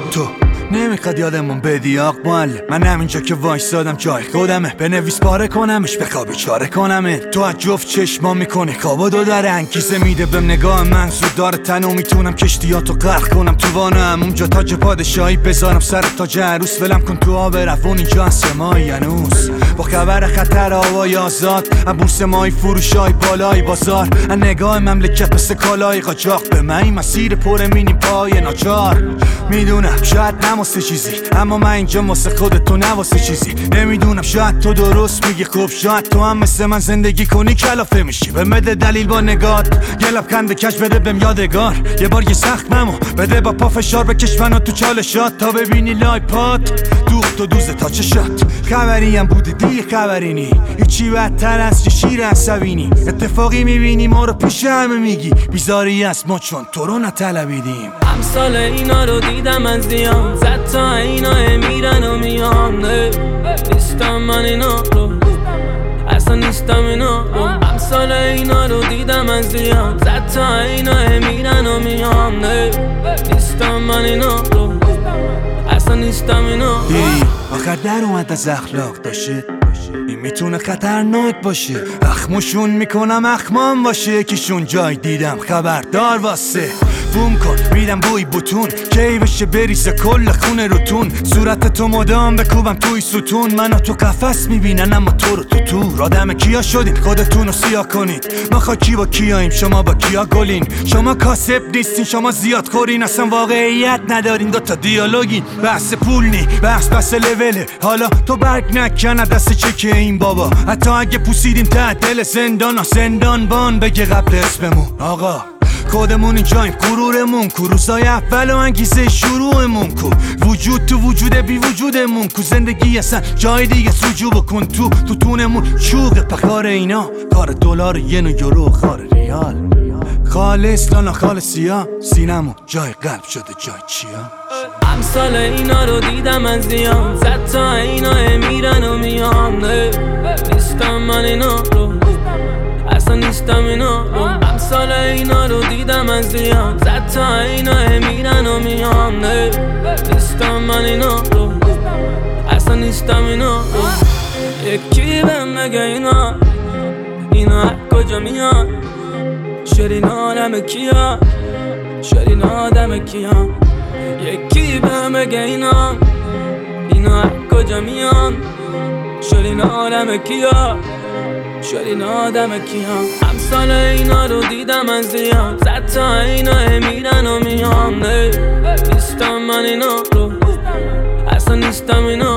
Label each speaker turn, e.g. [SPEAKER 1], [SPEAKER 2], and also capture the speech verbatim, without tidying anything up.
[SPEAKER 1] تو نمیخواد یادمون بدی آق معلم، من همینجا که وایسادم جای خودمه، بنویس پاره کنمش بخوابی چاره کنمه. تو از جفت چشما میکنی خوابا دو داره، انگیزه میده بهم نگاه من زود داره تنو، میتونم کشتیاتو غرق کنم تو وانم، اونجا تاج پادشاهی بذارم سر تاج عروس، ولم کن تو آب روون اینجا هست مای هنوز، با خبر خطر هوای آزاد از بورس مای فروشای بالای بازار، از نگاه مملکت مثل کالای قاچاق به من این مسیر پر مینی پای ناچار. میدونم شاید نماسه چیزی، اما من اینجا واسه خودت تو نواسه چیزی، نمیدونم شاید تو درست میگی، خوب شاید تو هم مثل من زندگی کنی کلافه میشی، به مده دلیل با نگات یه لبخند کش بده بهم یادگار، یه بار یه سخت ممو بده با پا فشار بکش منو تو چالشات، تا ببینی لای پات دوخت و دوزه تا چشات، خبری هم بودی دی خبری نی، هیچی بدتر از چه شیر عصبینی، اتفاقی میبینی ما رو پیش همه میگی، بیزاری است ما چون تو رو نطلبیدیم.
[SPEAKER 2] امثال اینا رو دیدم از دیام، زد تا اینا میرن و میان، نیستم من اینا رو، اصلا نیستم اینا رو. امثال اینا رو دیدم از دیام، زد تا اینا میرن و میان، نیستم من اینا رو، اصلا نیستم اینا رو.
[SPEAKER 1] آخر در اومد از اخلاق داشت، این میتونه خطرناک باشه، اخمشون میکنم اخمام باشه، یکیشون جای دیدم خبردار واسه بوم کن میدم بوی بوتون، کی بشه بریزه کل خونه روتون، صورت تو مدام بکوبم توی ستون، منو تو قفس میبینن اما تو رو تو تو آدم کیا شدین خودتون رو سیاه کنید، ما خاکی با کیاییم شما با کیا گلین، شما کاسب نیستین شما زیاد خورین، اصلا واقعیت ندارین دوتا دیالوگین، بحث پول نی بحث بس لوله، حالا تو برگ نکن دست چکه این بابا، حتی اگه پوسیدیم ته دل زندان ها زندان بان بگه قبل اسممون آقا، خودمون اینجاییم غرورمون کو، روزای اول و انگیزه شروعمون کو، وجود تو وجود بی وجودمون کو، زندگی اصلا جای دیگه سجو بکن تو تو تونمون چوق پخار اینا، کار دلار ین و یورو خار ریال، خالص لانا خالصیا سینمون جای قلب شده جای چیا.
[SPEAKER 2] امثال اینا رو دیدم از دیام، زد تا اینا میرن و میان، نیستم من اینا رو، اصلا نیستم اینا رو. امثال اینا رو دیدم از دیام، زد تا اینا میرن و میان، نیستم من اینا رو، اصلا نیستم اینا رو. یکی بهم نگه اینا اینا کجا میان، شرین آدم کیا شرین آدم کیا، یکی بهم نگه اینا اینا کجا میان، شرین آدم کیا شرین آدم کیا. امثال اینا رو دیدم از دیام، زد تا اینا میرن و میان، نیستم من اینا رو، اصلا نیستم اینا